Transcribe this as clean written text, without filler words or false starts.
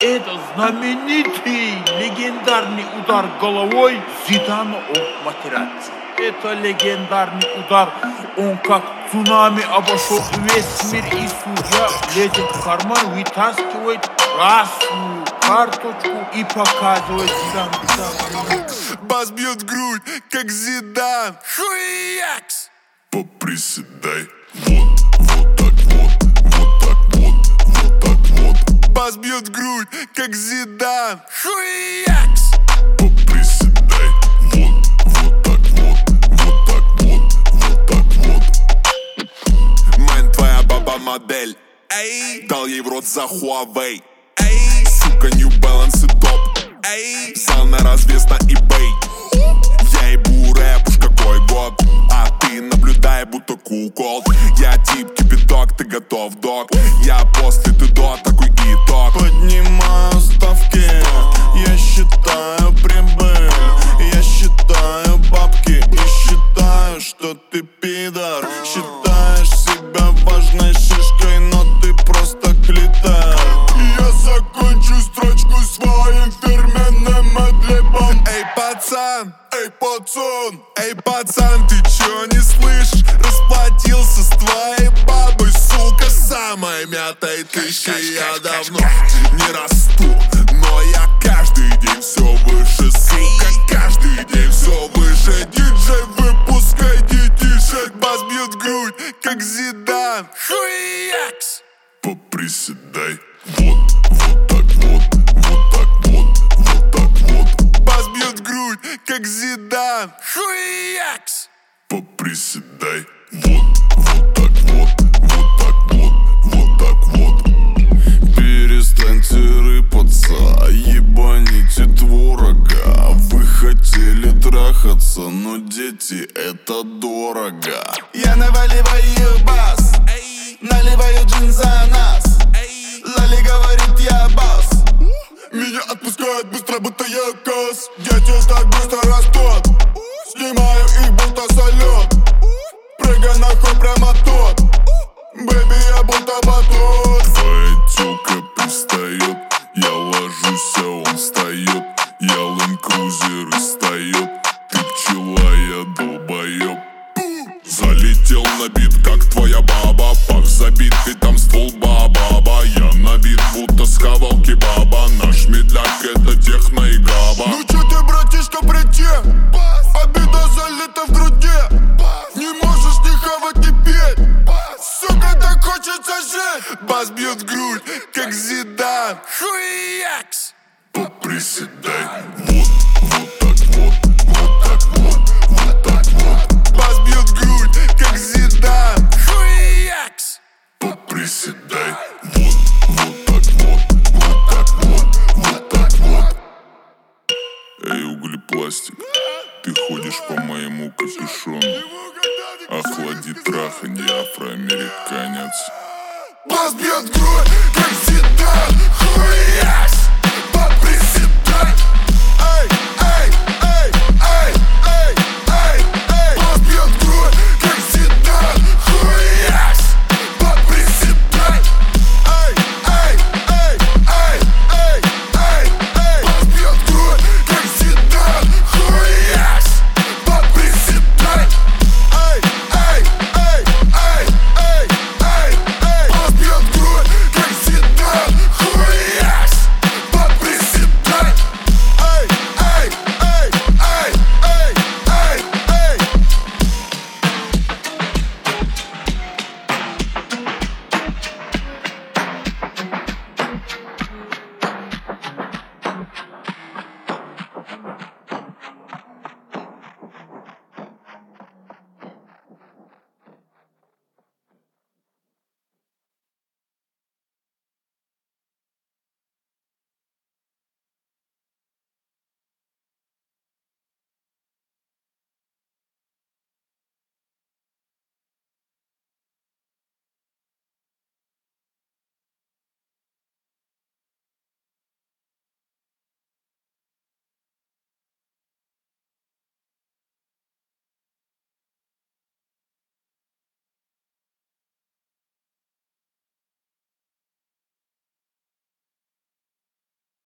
Это знаменитый легендарный удар головой Зидана об матераци. Это легендарный удар, он как цунами обошел весь мир, и судья лезет в карман, вытаскивает красную карточку и показывает Зидану. Бас бьет в грудь, как Зидан. Хуякс! Поприседай. Вот, вот так вот, вот так вот, вот так вот. Бас бьет в грудь, как Зидан. Хуякс! Поприседай. Вот, вот так вот, вот так вот, вот так вот. Мэн, твоя баба модель. Эй, дал ей в рот за Huawei. Эй, сука, New Balance и топ. Эй, взял на развес на eBay. Я ебу рэп, уж какой год. А ты наблюдай, будто кукол. Я тип кипяток, ты готов, док. Я после, ты до, такой итог. Поднимаю ставки, я считаю прибыль. Я считаю бабки и считаю, что ты пидор. Считаешь себя важной шишкой, но ты просто клитор. Я закончу строчку своим фирменным адлибом. Эй, пацан! Эй, пацан! Эй, пацан, ты чё не слышишь? Расплатился с твоей бабой, сука, самая мятая тысяча. Я давно не расту, но я каждый день все выше, сука, каждый день все выше. Диджей, выпускай детишек. Бас бьет в грудь, как Зидан. Хуякс! Поприседай. Вот, вот так вот, вот так вот, вот так вот. Бас бьет в грудь, как Зидан. Хуякс! Поприседай. Вот, вот так вот, вот так вот, вот так вот. Перестаньте рыпаться, ебаните творога. Вы хотели трахаться, но дети, это дорого. Я наваливаю бас, наливаю джин за нас. Лали говорит, я бас. Меня отпускают быстро, будто я кос. Дети так быстро растут. Снимаю их, будто салют. Прыгай нахуй прямо тут. Бэби, я будто батут. Твоя тёлка пристает. Я ложусь, а он встает. Я ленд-крузер и встает. Ты пчела, я долбоёб. Залетел на бит, как твоя баба. Пах забит, ты там ствол баба. Я на вид, будто схавал кебаба. Наш медляк, это техно и габа. Ну чё ты, братишка, прийти? Обида залита в груди. Не можешь ни хавать, ни петь. Сука, так хочется жить. Бас бьет в грудь, как Зидан. Хуякс! Поприседай. Вот, вот так вот, вот так вот, вот так вот. Бас бьет в грудь, как Зидан. Хуякс! Поприседай. Вот, вот так вот, вот так вот, вот так вот. Эй, углепластик, ты ходишь по моему капюшону. Охлади траханье, афроамериканец. Бас бьет в грудь, как Зидан. Хуякс!